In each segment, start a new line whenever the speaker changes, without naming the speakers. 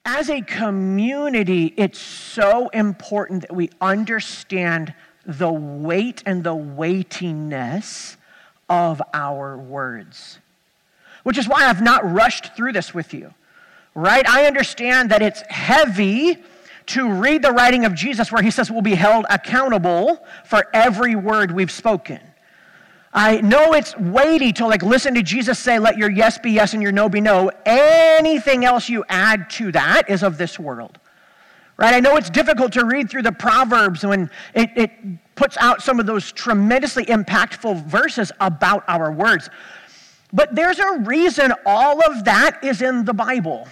As a community, it's so important that we understand the weight and the weightiness of our words. Which is why I've not rushed through this with you, right? I understand that it's heavy to read the writing of Jesus where he says we'll be held accountable for every word we've spoken. I know it's weighty to listen to Jesus say, let your yes be yes and your no be no. Anything else you add to that is of this world, right? I know it's difficult to read through the Proverbs when it puts out some of those tremendously impactful verses about our words. But there's a reason all of that is in the Bible.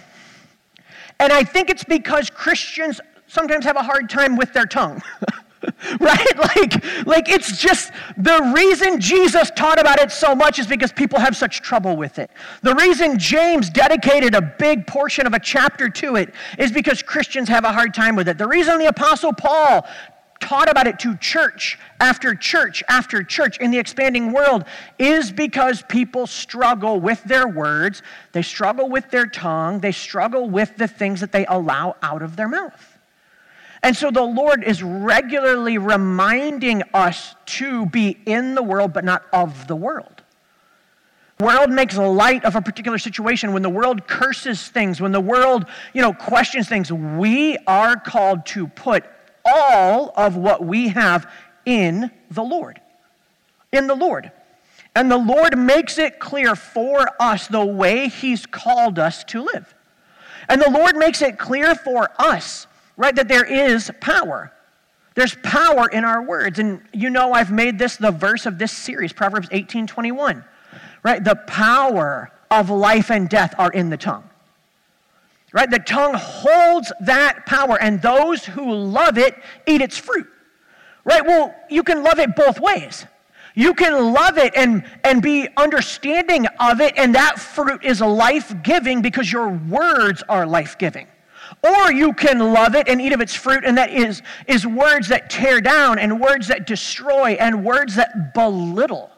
And I think it's because Christians sometimes have a hard time with their tongue. Right? Like it's just the reason Jesus taught about it so much is because people have such trouble with it. The reason James dedicated a big portion of a chapter to it is because Christians have a hard time with it. The reason the Apostle Paul taught about it to church after church after church in the expanding world is because people struggle with their words, they struggle with their tongue, they struggle with the things that they allow out of their mouth. And so the Lord is regularly reminding us to be in the world, but not of the world. The world makes light of a particular situation. When the world curses things, when the world, questions things, we are called to put all of what we have in the Lord. In the Lord. And the Lord makes it clear for us the way he's called us to live. And the Lord makes it clear for us, right, that there is power. There's power in our words. And I've made this the verse of this series, Proverbs 18:21. Right? The power of life and death are in the tongue. Right? The tongue holds that power, and those who love it eat its fruit. Right? Well, you can love it both ways. You can love it and be understanding of it, and that fruit is life-giving because your words are life-giving. Or you can love it and eat of its fruit, and that is words that tear down and words that destroy and words that belittle.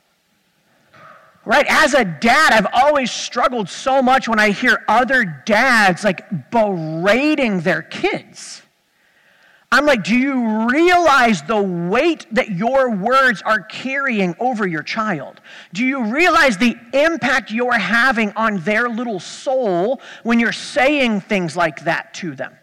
Right? As a dad, I've always struggled so much when I hear other dads berating their kids. I'm like, do you realize the weight that your words are carrying over your child? Do you realize the impact you're having on their little soul when you're saying things like that to them?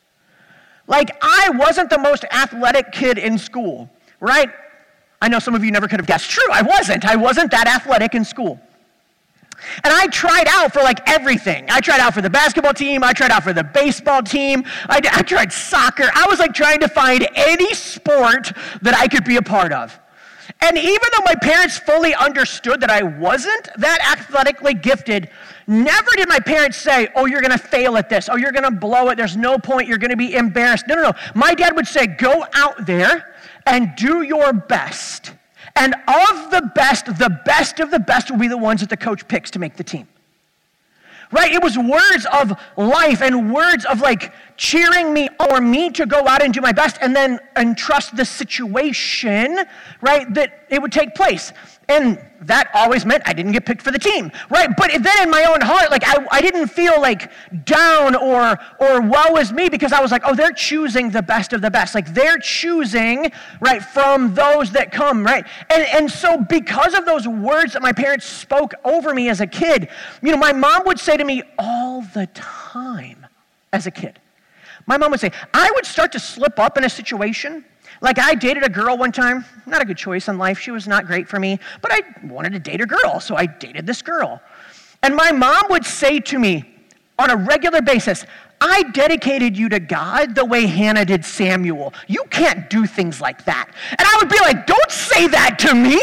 I wasn't the most athletic kid in school, right? I know some of you never could have guessed. True, I wasn't. I wasn't that athletic in school. And I tried out for everything. I tried out for the basketball team. I tried out for the baseball team. I tried soccer. I was trying to find any sport that I could be a part of. And even though my parents fully understood that I wasn't that athletically gifted, never did my parents say, oh, you're going to fail at this. Oh, you're going to blow it. There's no point. You're going to be embarrassed. No. My dad would say, go out there and do your best. And of the best of the best will be the ones that the coach picks to make the team. Right? It was words of life and words of cheering me or me to go out and do my best and then entrust the situation, right, that it would take place. And that always meant I didn't get picked for the team, right? But then in my own heart, I didn't feel down or woe is me because I was oh, they're choosing the best of the best. They're choosing, right, from those that come, right? And so because of those words that my parents spoke over me as a kid, my mom would say to me all the time as a kid. My mom would say, I would start to slip up in a situation. I dated a girl one time, not a good choice in life. She was not great for me, but I wanted to date a girl, so I dated this girl. And my mom would say to me on a regular basis, I dedicated you to God the way Hannah did Samuel. You can't do things like that. And I would be don't say that to me.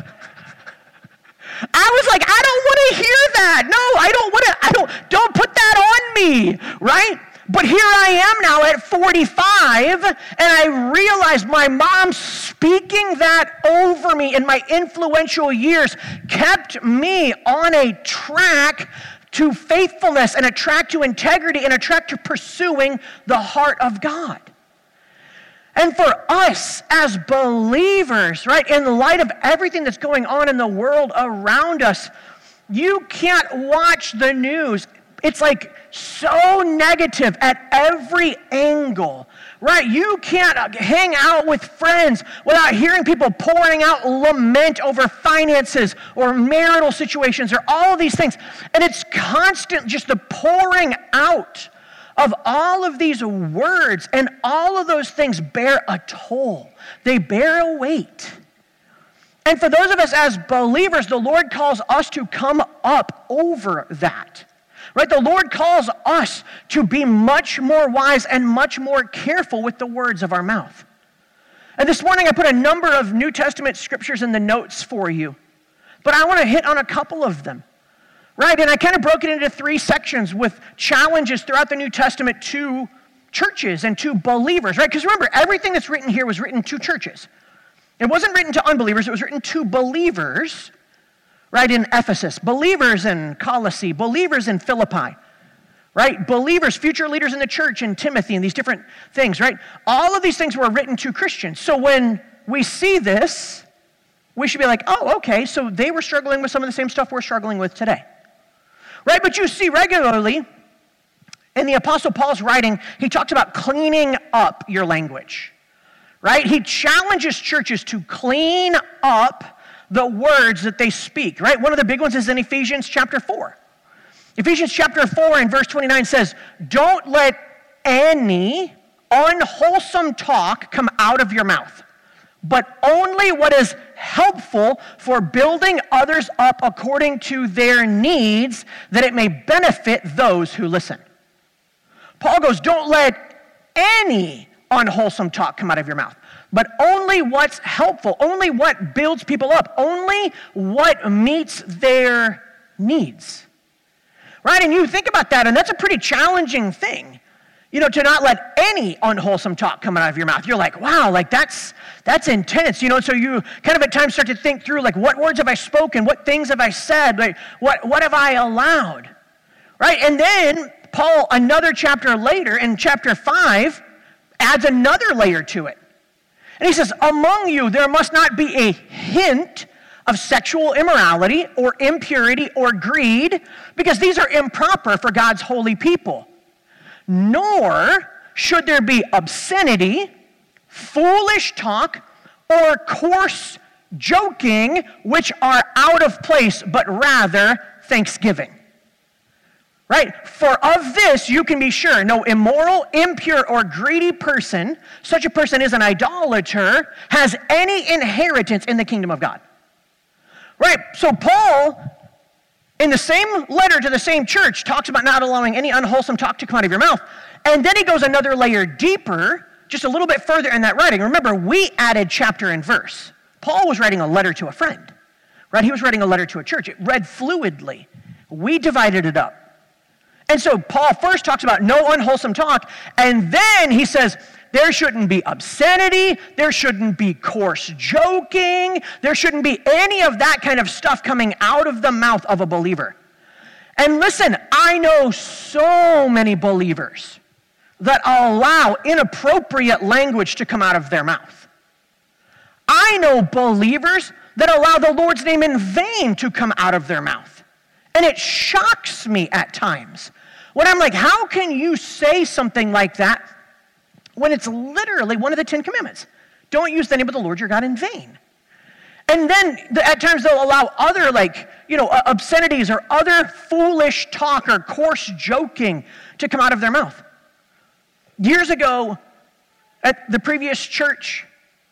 I was I don't want to hear that. No, don't put that on me, right? But here I am now at 45, and I realize my mom speaking that over me in my influential years kept me on a track to faithfulness and a track to integrity and a track to pursuing the heart of God. And for us as believers, right, in light of everything that's going on in the world around us, you can't watch the news. it's like so negative at every angle, right? You can't hang out with friends without hearing people pouring out lament over finances or marital situations or all of these things. And it's constant, just the pouring out of all of these words, and all of those things bear a toll. They bear a weight. And for those of us as believers, the Lord calls us to come up over that. Right? The Lord calls us to be much more wise and much more careful with the words of our mouth. And this morning I put a number of New Testament scriptures in the notes for you, but I want to hit on a couple of them. Right? And I kind of broke it into 3 sections with challenges throughout the New Testament to churches and to believers, right? Because remember, everything that's written here was written to churches. It wasn't written to unbelievers, it was written to believers, right, in Ephesus, believers in Colossae, believers in Philippi, right? Believers, future leaders in the church in Timothy, and these different things, right? All of these things were written to Christians. So when we see this, we should be like, oh, okay, so they were struggling with some of the same stuff we're struggling with today, right? But you see regularly in the Apostle Paul's writing, he talks about cleaning up your language, right? He challenges churches to clean up the words that they speak, right? One of the big ones is in Ephesians chapter 4. Ephesians chapter 4 and verse 29 says, don't let any unwholesome talk come out of your mouth, but only what is helpful for building others up according to their needs, that it may benefit those who listen. Paul goes, don't let any unwholesome talk come out of your mouth, but only what's helpful, only what builds people up, only what meets their needs, right? And you think about that, and that's a pretty challenging thing, to not let any unwholesome talk come out of your mouth. You're like, wow, like that's intense, so you kind of at times start to think through, like, what words have I spoken? What things have I said? Like, what have I allowed, right? And then Paul, another chapter later, in chapter 5, adds another layer to it. And he says, among you there must not be a hint of sexual immorality or impurity or greed, because these are improper for God's holy people. Nor should there be obscenity, foolish talk, or coarse joking, which are out of place, but rather thanksgiving. Right? For of this you can be sure, no immoral, impure, or greedy person, such a person is an idolater, has any inheritance in the kingdom of God. Right? So Paul, in the same letter to the same church, talks about not allowing any unwholesome talk to come out of your mouth. And then he goes another layer deeper, just a little bit further in that writing. Remember, we added chapter and verse. Paul was writing a letter to a friend. Right? He was writing a letter to a church. It read fluidly. We divided it up. And so Paul first talks about no unwholesome talk, and then he says there shouldn't be obscenity, there shouldn't be coarse joking, there shouldn't be any of that kind of stuff coming out of the mouth of a believer. And listen, I know so many believers that allow inappropriate language to come out of their mouth. I know believers that allow the Lord's name in vain to come out of their mouth. And it shocks me at times when I'm like, how can you say something like that when it's literally one of the 10 commandments? Don't use the name of the Lord your God in vain. And then at times they'll allow other obscenities or other foolish talk or coarse joking to come out of their mouth. Years ago at the previous church,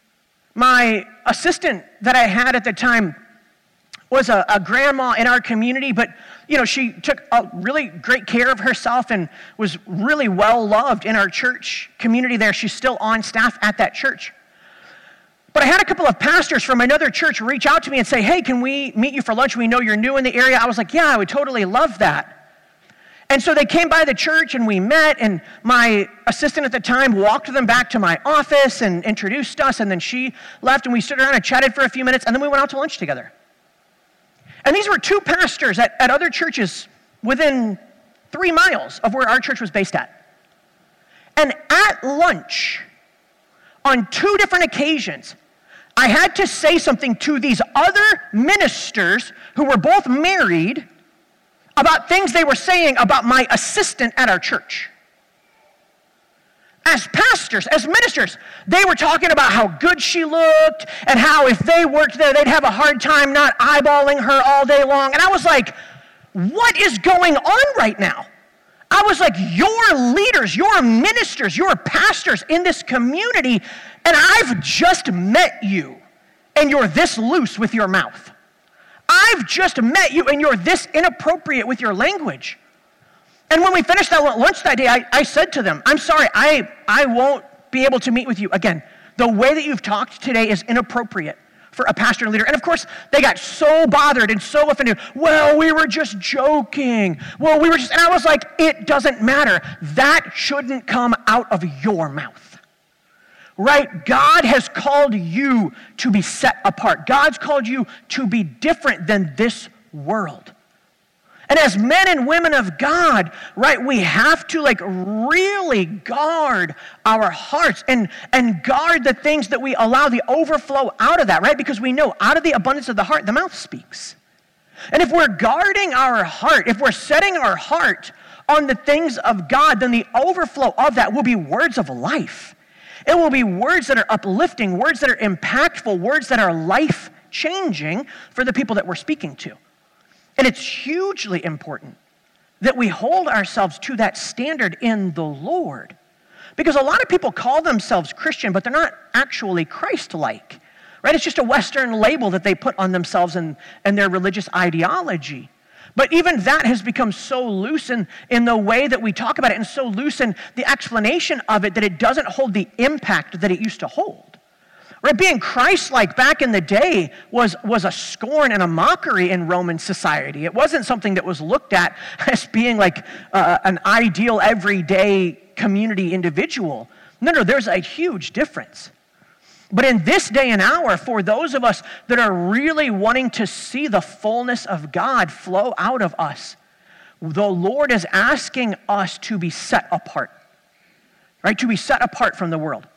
my assistant that I had at the time was a grandma in our community, but she took a really great care of herself and was really well loved in our church community there. She's still on staff at that church. But I had a couple of pastors from another church reach out to me and say, hey, can we meet you for lunch? We know you're new in the area. I was like, yeah, I would totally love that. And so they came by the church and we met, and my assistant at the time walked them back to my office and introduced us, and then she left and we stood around and chatted for a few minutes, and then we went out to lunch together. And these were 2 pastors at other churches within 3 miles of where our church was based at. And at lunch, on 2 different occasions, I had to say something to these other ministers who were both married about things they were saying about my assistant at our church. As pastors, as ministers, they were talking about how good she looked and how if they worked there, they'd have a hard time not eyeballing her all day long. And I was like, what is going on right now? I was like, you're leaders, you're ministers, you're pastors in this community, and I've just met you, and you're this loose with your mouth. I've just met you, and you're this inappropriate with your language. And when we finished that lunch that day, I said to them, I'm sorry, I won't be able to meet with you again. The way that you've talked today is inappropriate for a pastor and leader. And of course, they got so bothered and so offended. Well, we were just joking. And I was like, it doesn't matter. That shouldn't come out of your mouth. Right? God has called you to be set apart. God's called you to be different than this world. And as men and women of God, right, we have to really guard our hearts and guard the things that we allow the overflow out of that, right? Because we know out of the abundance of the heart, the mouth speaks. And if we're guarding our heart, if we're setting our heart on the things of God, then the overflow of that will be words of life. It will be words that are uplifting, words that are impactful, words that are life-changing for the people that we're speaking to. And it's hugely important that we hold ourselves to that standard in the Lord. Because a lot of people call themselves Christian, but they're not actually Christ-like, right? It's just a Western label that they put on themselves and their religious ideology. But even that has become so loose in the way that we talk about it and so loose in the explanation of it that it doesn't hold the impact that it used to hold. Right, being Christ-like back in the day was a scorn and a mockery in Roman society. It wasn't something that was looked at as being like an ideal, everyday community individual. No, there's a huge difference. But in this day and hour, for those of us that are really wanting to see the fullness of God flow out of us, the Lord is asking us to be set apart, right? To be set apart from the world.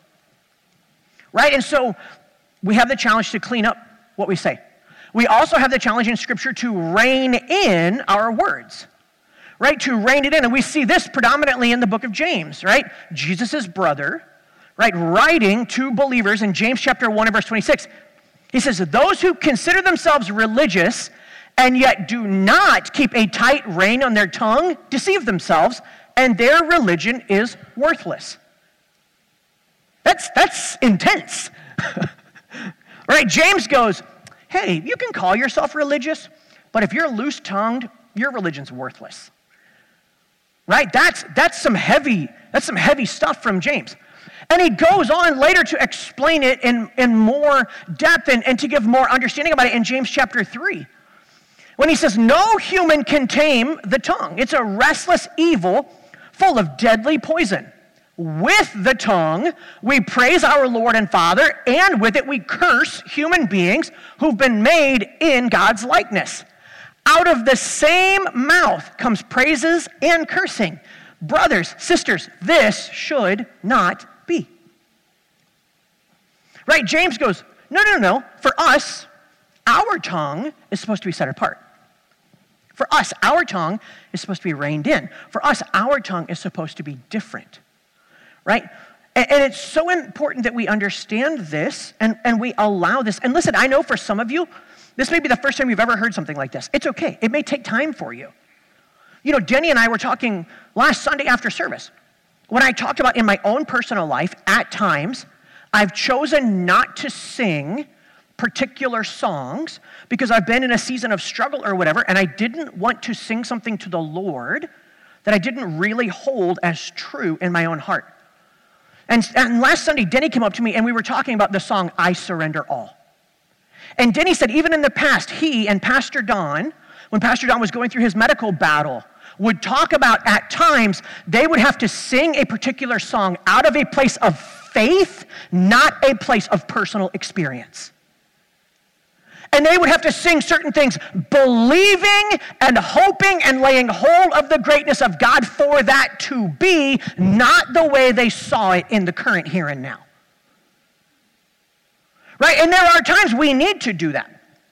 Right? And so we have the challenge to clean up what we say. We also have the challenge in Scripture to rein in our words. Right? To rein it in. And we see this predominantly in the book of James, right? Jesus' brother, right, writing to believers in James chapter 1 and verse 26. He says, those who consider themselves religious and yet do not keep a tight rein on their tongue deceive themselves, and their religion is worthless. That's intense. Right? James goes, hey, you can call yourself religious, but if you're loose-tongued, your religion's worthless. Right? That's some heavy stuff from James. And he goes on later to explain it in more depth and to give more understanding about it in James chapter 3. When he says, no human can tame the tongue. It's a restless evil full of deadly poison. With the tongue, we praise our Lord and Father, and with it we curse human beings who've been made in God's likeness. Out of the same mouth comes praises and cursing. Brothers, sisters, this should not be. Right? James goes, no. For us, our tongue is supposed to be set apart. For us, our tongue is supposed to be reined in. For us, our tongue is supposed to be different. Right? And it's so important that we understand this and we allow this. And listen, I know for some of you, this may be the first time you've ever heard something like this. It's okay. It may take time for you. You know, Denny and I were talking last Sunday after service. When I talked about in my own personal life, at times, I've chosen not to sing particular songs because I've been in a season of struggle or whatever, and I didn't want to sing something to the Lord that I didn't really hold as true in my own heart. And last Sunday, Denny came up to me and we were talking about the song, I Surrender All. And Denny said even in the past, he and Pastor Don, when Pastor Don was going through his medical battle, would talk about at times they would have to sing a particular song out of a place of faith, not a place of personal experience. And they would have to sing certain things, believing and hoping and laying hold of the greatness of God for that to be, not the way they saw it in the current here and now. Right? And there are times we need to do that.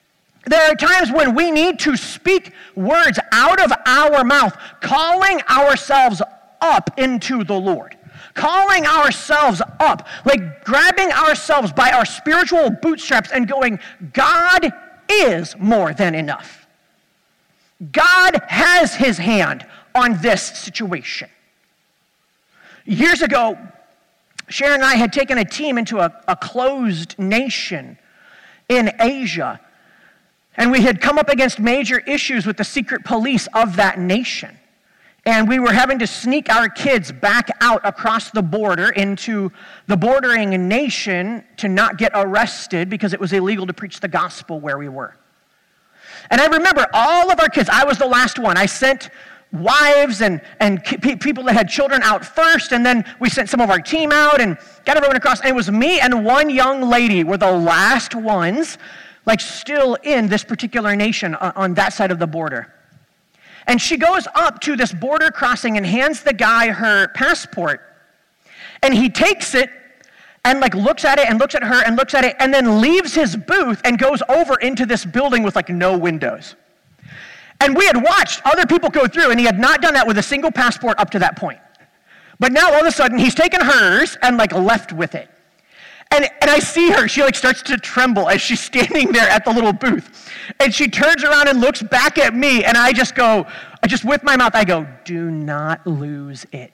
There are times when we need to speak words out of our mouth, calling ourselves up into the Lord. Calling ourselves up, like grabbing ourselves by our spiritual bootstraps and going, God is more than enough. God has his hand on this situation. Years ago, Sharon and I had taken a team into a closed nation in Asia, and we had come up against major issues with the secret police of that nation. And we were having to sneak our kids back out across the border into the bordering nation to not get arrested because it was illegal to preach the gospel where we were. And I remember all of our kids, I was the last one. I sent wives and people that had children out first, and then we sent some of our team out and got everyone across. And it was me and one young lady were the last ones, like still in this particular nation on that side of the border. And she goes up to this border crossing and hands the guy her passport. And he takes it and like looks at it and looks at her and looks at it and then leaves his booth and goes over into this building with like no windows. And we had watched other people go through, and he had not done that with a single passport up to that point. But now all of a sudden he's taken hers and like left with it. And I see her, she like starts to tremble as she's standing there at the little booth. And she turns around and looks back at me, and I just with my mouth, I go, do not lose it.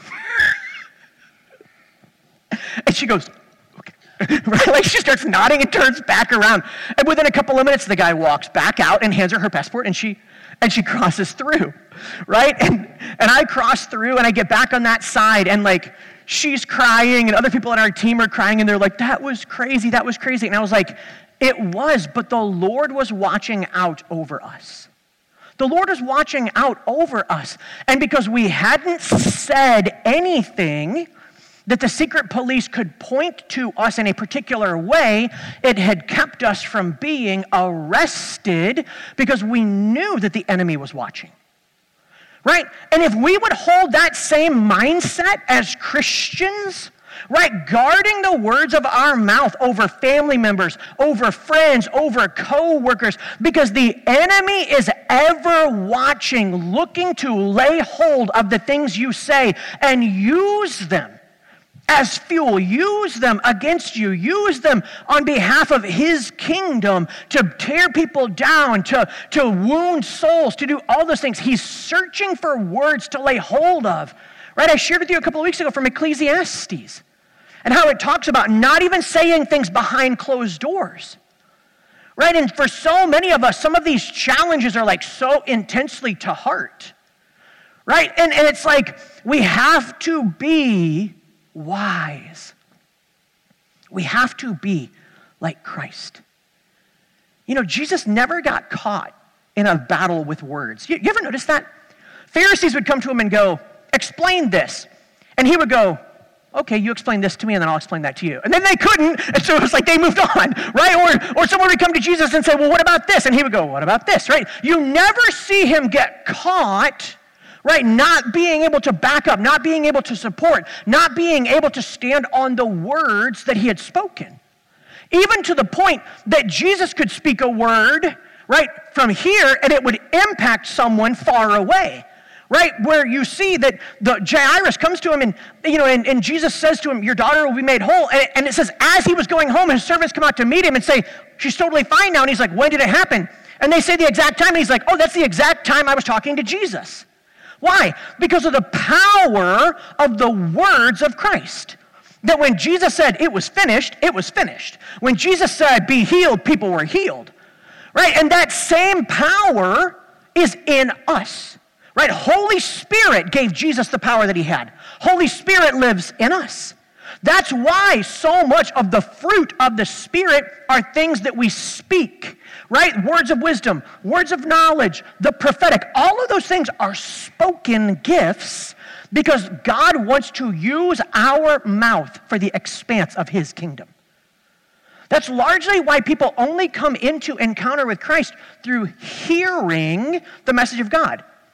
And she goes, okay. Right? Like she starts nodding and turns back around. And within a couple of minutes, the guy walks back out and hands her her passport, and she crosses through, right? And I cross through, and I get back on that side, and like, she's crying, and other people on our team are crying, and they're like, that was crazy. And I was like, it was, but the Lord was watching out over us. The Lord was watching out over us. And because we hadn't said anything that the secret police could point to us in a particular way, it had kept us from being arrested because we knew that the enemy was watching. Right? And if we would hold that same mindset as Christians, right, guarding the words of our mouth over family members, over friends, over co-workers, because the enemy is ever watching, looking to lay hold of the things you say and use them as fuel, use them against you, use them on behalf of his kingdom to tear people down, to wound souls, to do all those things. He's searching for words to lay hold of. Right? I shared with you a couple of weeks ago from Ecclesiastes and how it talks about not even saying things behind closed doors. Right? And for so many of us, some of these challenges are like so intensely to heart. Right? And it's like we have to be wise. We have to be like Christ. You know, Jesus never got caught in a battle with words. You ever notice that? Pharisees would come to him and go, explain this. And he would go, okay, you explain this to me, and then I'll explain that to you. And then they couldn't, and so it was like they moved on, right? Or someone would come to Jesus and say, well, what about this? And he would go, what about this, right? You never see him get caught, right, not being able to back up, not being able to support, not being able to stand on the words that he had spoken. Even to the point that Jesus could speak a word, right, from here, and it would impact someone far away, right? Where you see that the Jairus comes to him, and and Jesus says to him, your daughter will be made whole. And it says, as he was going home, his servants come out to meet him and say, she's totally fine now. And he's like, when did it happen? And they say the exact time, and he's like, oh, that's the exact time I was talking to Jesus. Why? Because of the power of the words of Christ. That when Jesus said it was finished, it was finished. When Jesus said be healed, people were healed. Right? And that same power is in us. Right? Holy Spirit gave Jesus the power that he had. Holy Spirit lives in us. That's why so much of the fruit of the Spirit are things that we speak, right? Words of wisdom, words of knowledge, the prophetic. All of those things are spoken gifts because God wants to use our mouth for the expanse of his kingdom. That's largely why people only come into encounter with Christ through hearing the message of God.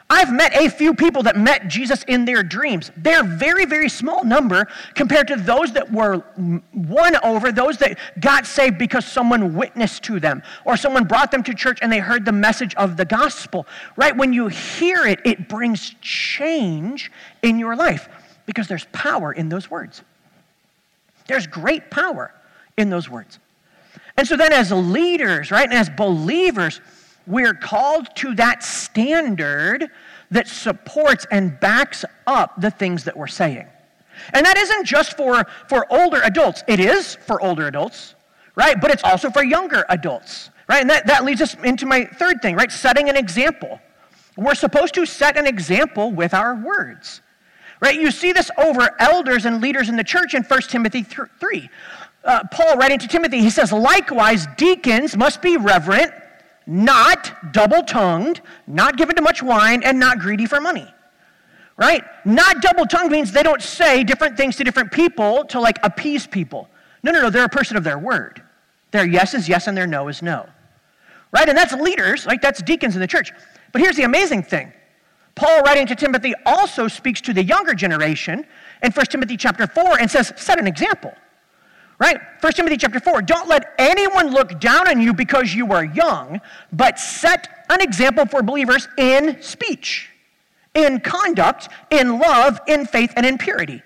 I've met a few people that met Jesus in their dreams. They're very, very small number compared to those that were won over, those that got saved because someone witnessed to them or someone brought them to church and they heard the message of the gospel, right? When you hear it, it brings change in your life because there's power in those words. There's great power in those words. And so then as leaders, right, and as believers, we're called to that standard that supports and backs up the things that we're saying. And that isn't just for older adults. It is for older adults, right? But it's also for younger adults, right? And that leads us into my third thing, right? Setting an example. We're supposed to set an example with our words, right? You see this over elders and leaders in the church in 1 Timothy 3. Paul writing to Timothy, he says, likewise, deacons must be reverent, not double-tongued, not given to much wine, and not greedy for money, right? Not double-tongued means they don't say different things to different people to like appease people. No, they're a person of their word. Their yes is yes and their no is no, right? And that's leaders, like that's deacons in the church. But here's the amazing thing. Paul writing to Timothy also speaks to the younger generation in 1 Timothy chapter 4 and says, set an example. Right? 1 Timothy chapter 4, don't let anyone look down on you because you are young, but set an example for believers in speech, in conduct, in love, in faith, and in purity.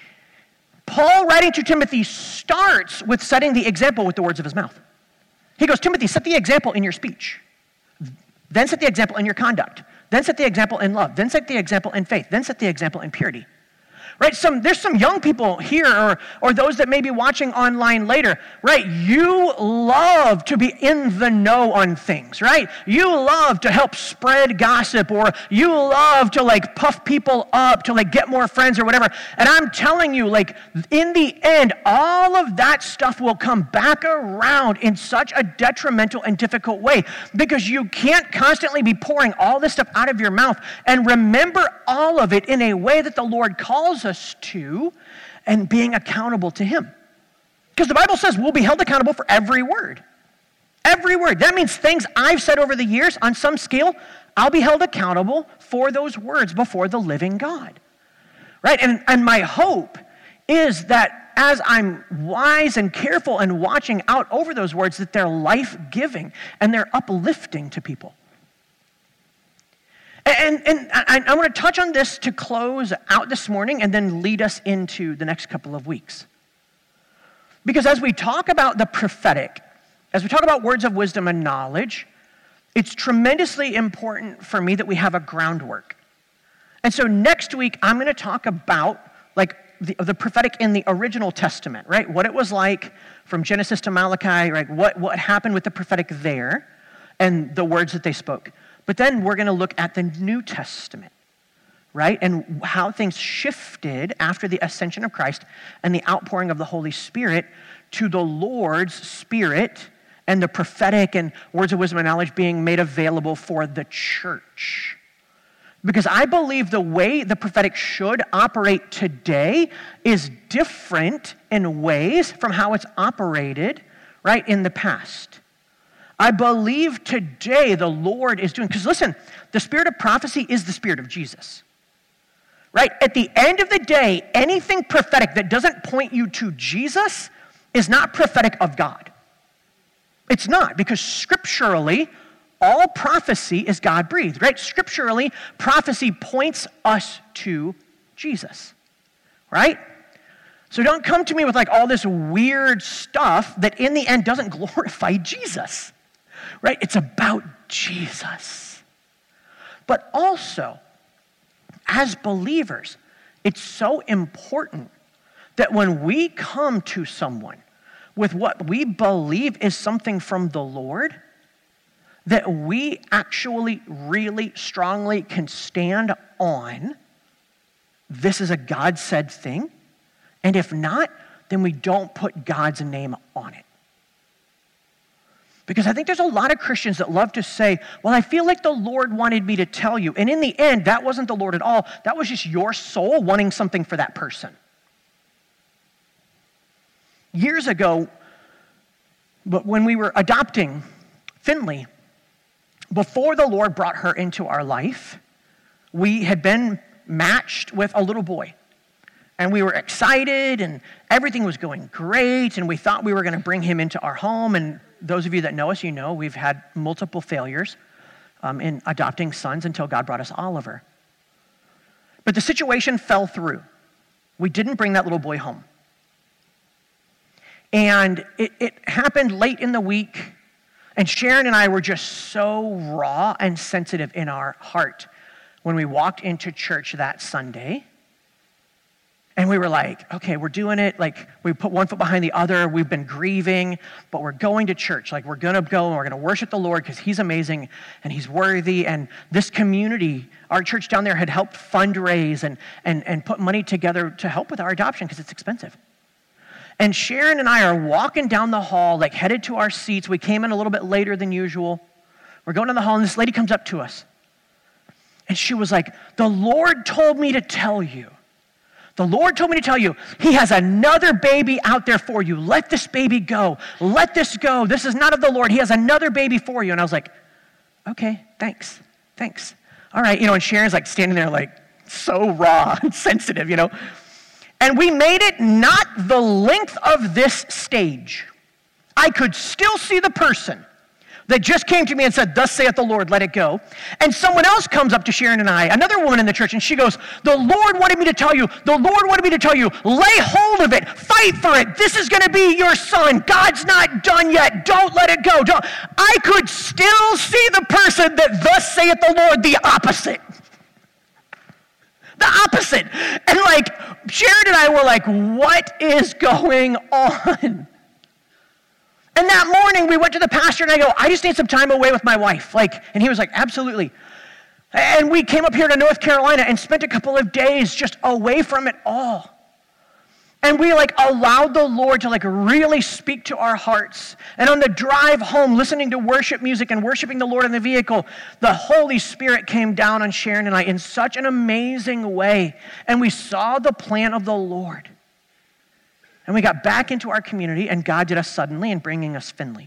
Paul, writing to Timothy, starts with setting the example with the words of his mouth. He goes, Timothy, set the example in your speech. Then set the example in your conduct. Then set the example in love. Then set the example in faith. Then set the example in purity. Right? There's some young people here or those that may be watching online later, right? You love to be in the know on things, right? You love to help spread gossip or you love to like puff people up to like get more friends or whatever. And I'm telling you, like in the end, all of that stuff will come back around in such a detrimental and difficult way because you can't constantly be pouring all this stuff out of your mouth and remember all of it in a way that the Lord calls us to and being accountable to him. Because the Bible says we'll be held accountable for every word. Every word. That means things I've said over the years on some scale, I'll be held accountable for those words before the living God. Right? And my hope is that as I'm wise and careful and watching out over those words, that they're life-giving and they're uplifting to people. And I want to touch on this to close out this morning and then lead us into the next couple of weeks. Because as we talk about the prophetic, as we talk about words of wisdom and knowledge, it's tremendously important for me that we have a groundwork. And so next week, I'm going to talk about like the prophetic in the original Testament, right? What it was like from Genesis to Malachi, right? What happened with the prophetic there and the words that they spoke. But then we're going to look at the New Testament, right? And how things shifted after the ascension of Christ and the outpouring of the Holy Spirit to the Lord's Spirit and the prophetic and words of wisdom and knowledge being made available for the church. Because I believe the way the prophetic should operate today is different in ways from how it's operated, right, in the past. I believe today the Lord is doing, because listen, the spirit of prophecy is the spirit of Jesus, right? At the end of the day, anything prophetic that doesn't point you to Jesus is not prophetic of God. It's not, because scripturally, all prophecy is God-breathed, right? Scripturally, prophecy points us to Jesus, right? So don't come to me with like all this weird stuff that in the end doesn't glorify Jesus. Right? It's about Jesus. But also, as believers, it's so important that when we come to someone with what we believe is something from the Lord, that we actually really strongly can stand on, this is a God-said thing, and if not, then we don't put God's name on it. Because I think there's a lot of Christians that love to say, well, I feel like the Lord wanted me to tell you. And in the end, that wasn't the Lord at all. That was just your soul wanting something for that person. Years ago, but when we were adopting Finley, before the Lord brought her into our life, we had been matched with a little boy. And we were excited, and everything was going great, and we thought we were going to bring him into our home. And those of you that know us, you know we've had multiple failures in adopting sons until God brought us Oliver. But the situation fell through. We didn't bring that little boy home. And it happened late in the week, and Sharon and I were just so raw and sensitive in our heart when we walked into church that Sunday. And we were like, okay, we're doing it. Like, we put one foot behind the other. We've been grieving, but we're going to church. Like, we're going to go and we're going to worship the Lord because he's amazing and he's worthy. And this community, our church down there, had helped fundraise and put money together to help with our adoption because it's expensive. And Sharon and I are walking down the hall, like headed to our seats. We came in a little bit later than usual. We're going down the hall, and this lady comes up to us. And she was like, the Lord told me to tell you. The Lord told me to tell you, he has another baby out there for you. Let this baby go. Let this go. This is not of the Lord. He has another baby for you. And I was like, okay, thanks. All right, and Sharon's like standing there like so raw and sensitive, And we made it not the length of this stage. I could still see the person that just came to me and said, thus saith the Lord, let it go. And someone else comes up to Sharon and I, another woman in the church, and she goes, the Lord wanted me to tell you, lay hold of it, fight for it. This is going to be your son. God's not done yet. Don't let it go. I could still see the person that thus saith the Lord, the opposite. The opposite. And like, Sharon and I were like, what is going on? And that morning, we went to the pastor, and I go, I just need some time away with my wife. And he was like, absolutely. And we came up here to North Carolina and spent a couple of days just away from it all. And we allowed the Lord to really speak to our hearts. And on the drive home, listening to worship music and worshiping the Lord in the vehicle, the Holy Spirit came down on Sharon and I in such an amazing way. And we saw the plan of the Lord. And we got back into our community, and God did us suddenly in bringing us Finley.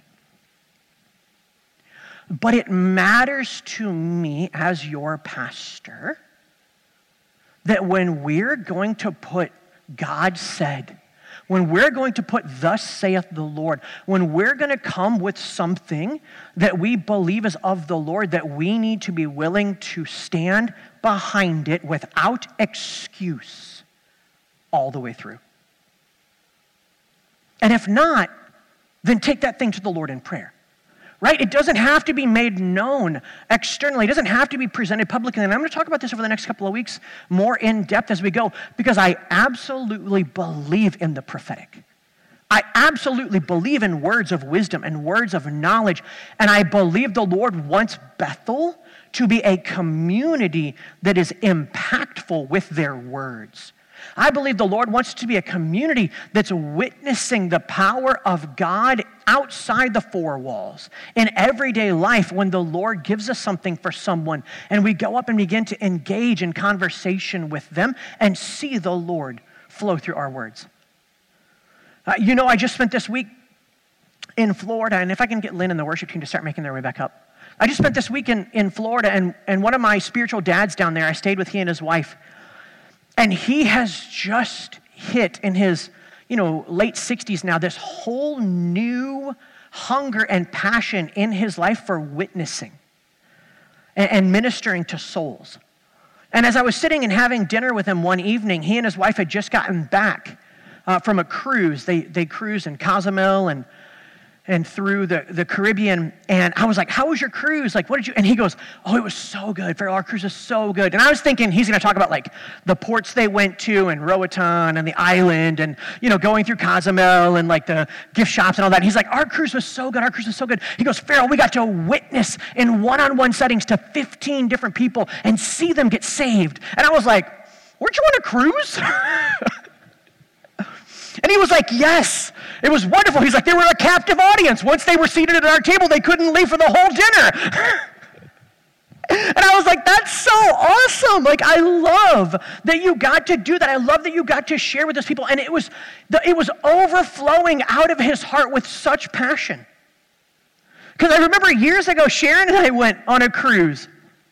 But it matters to me as your pastor that when we're going to put God said, when we're going to put thus saith the Lord, when we're going to come with something that we believe is of the Lord, that we need to be willing to stand behind it without excuse all the way through. And if not, then take that thing to the Lord in prayer, right? It doesn't have to be made known externally. It doesn't have to be presented publicly. And I'm going to talk about this over the next couple of weeks more in depth as we go, because I absolutely believe in the prophetic. I absolutely believe in words of wisdom and words of knowledge. And I believe the Lord wants Bethel to be a community that is impactful with their words. I believe the Lord wants to be a community that's witnessing the power of God outside the four walls in everyday life when the Lord gives us something for someone and we go up and begin to engage in conversation with them and see the Lord flow through our words. I just spent this week in Florida, and if I can get Lynn and the worship team to start making their way back up. I just spent this week in Florida, and one of my spiritual dads down there, I stayed with he and his wife. And he has just hit in his, late 60s now, this whole new hunger and passion in his life for witnessing and ministering to souls. And as I was sitting and having dinner with him one evening, he and his wife had just gotten back from a cruise. They cruised in Cozumel and through the Caribbean. And I was like, how was your cruise? What did you, and he goes, oh, it was so good. Farrell, our cruise is so good. And I was thinking he's going to talk about the ports they went to and Roatan and the island and, going through Cozumel and the gift shops and all that. And he's like, our cruise was so good. Our cruise was so good. He goes, Farrell, we got to witness in one-on-one settings to 15 different people and see them get saved. And I was like, weren't you on a cruise? And he was like, yes, it was wonderful. He's like, they were a captive audience. Once they were seated at our table, they couldn't leave for the whole dinner. And I was like, that's so awesome. I love that you got to do that. I love that you got to share with those people. And it was overflowing out of his heart with such passion. Because I remember years ago, Sharon and I went on a cruise.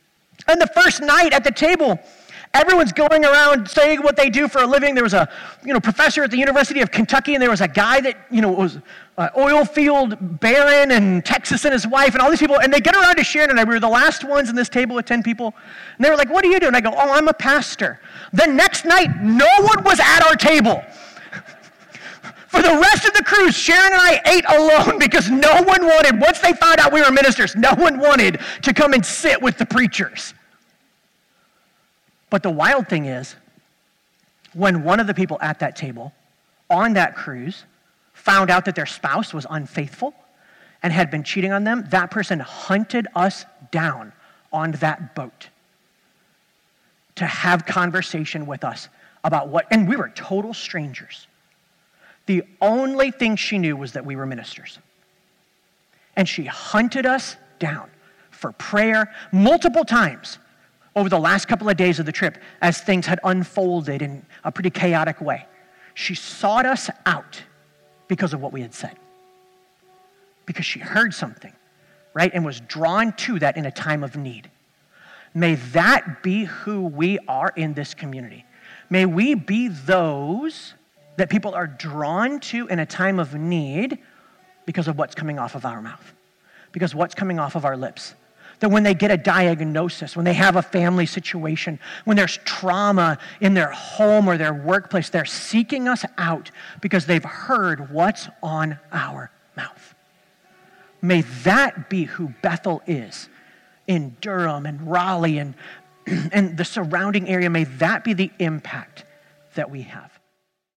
And the first night at the table, everyone's going around saying what they do for a living. There was a professor at the University of Kentucky, and there was a guy that was an oil field baron in Texas and his wife, and all these people. And they get around to Sharon and I. We were the last ones in this table with 10 people. And they were like, "What do you do?" And I go, "Oh, I'm a pastor." The next night, no one was at our table. For the rest of the cruise, Sharon and I ate alone because no one wanted, once they found out we were ministers, no one wanted to come and sit with the preachers. But the wild thing is, when one of the people at that table on that cruise found out that their spouse was unfaithful and had been cheating on them, that person hunted us down on that boat to have conversation with us about what, and we were total strangers. The only thing she knew was that we were ministers. And she hunted us down for prayer multiple times over the last couple of days of the trip as things had unfolded in a pretty chaotic way. She sought us out because of what we had said. Because she heard something, right? And was drawn to that in a time of need. May that be who we are in this community. May we be those that people are drawn to in a time of need because of what's coming off of our mouth, because what's coming off of our lips. That when they get a diagnosis, when they have a family situation, when there's trauma in their home or their workplace, they're seeking us out because they've heard what's on our mouth. May that be who Bethel is in Durham and Raleigh and the surrounding area. May that be the impact that we have.